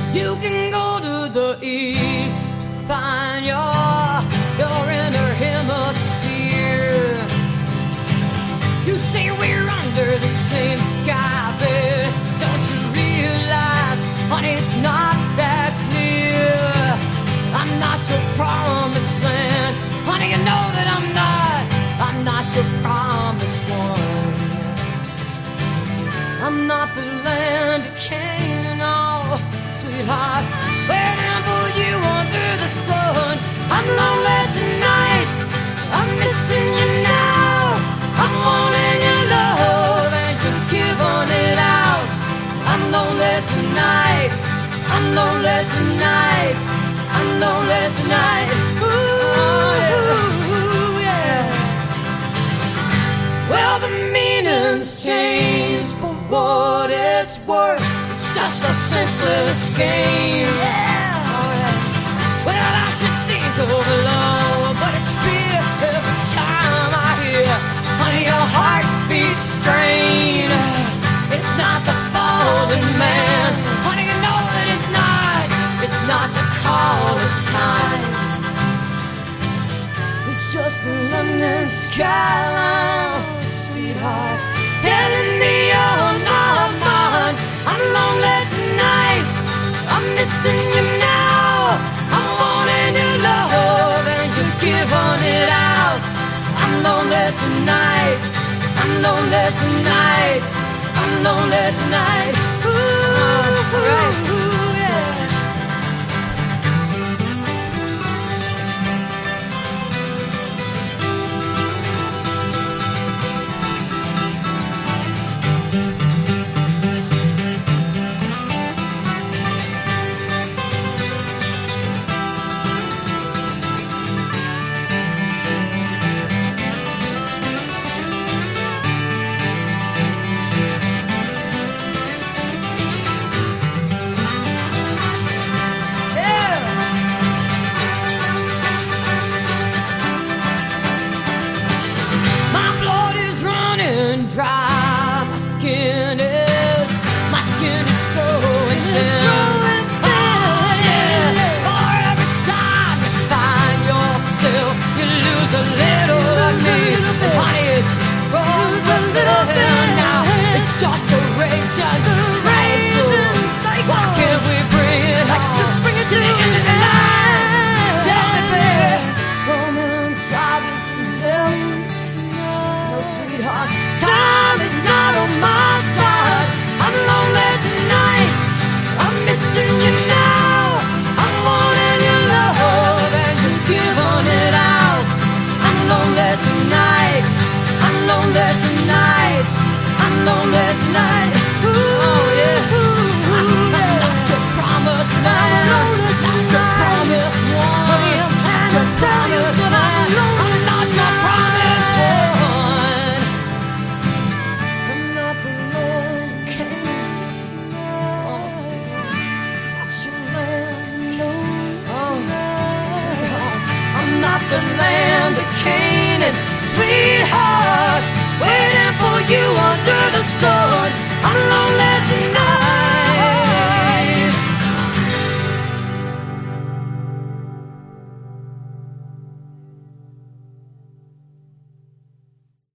You can go to the east to find your inner hemisphere. You say we're under the same sky, but don't you realize, honey, it's not that clear. I'm not your promised land, honey, you know that I'm not your promised one. I'm not the land of Canaan, oh, sweetheart, waiting for you under the sun. I'm lonely tonight, I'm missing you now. I'm wanting your love and you're giving it out. I'm lonely tonight, I'm lonely tonight, I'm lonely tonight. Ooh, yeah. Well, the meaning's changed for what it's worth. It's just a senseless game. Yeah. Oh, yeah. Well, I should think of love, but it's fear every time I hear, honey, your heart beats strain. It's not the fallen man, honey, you know that it's not the call of time. It's just the London skyline, sweetheart, telling me you're not mine. I'm lonely tonight, I'm missing you now. I'm wanting your love and you're giving it out. I'm lonely tonight, I'm lonely tonight, I'm lonely tonight. Ooh, alright. Ooh, yeah. Dry, my skin is going down. Oh yeah, for every time you find yourself, you lose a little of me. Honey, it grows a little bit now. It's just a raging cycle. Why can't we bring it on to the end of the line? Tell me, babe, from inside this existence, no sweetheart. Time is not on my side. I'm lonely tonight, I'm missing you now. I'm wanting your love and you're giving it out. I'm lonely tonight, I'm lonely tonight, I'm lonely tonight. Ooh, oh yeah. I'm not your promised man, not your promised one. I'm not your promised man, I'm not your promised one. The land of Canaan, sweetheart, waiting for you under the sun. I'm lonely tonight.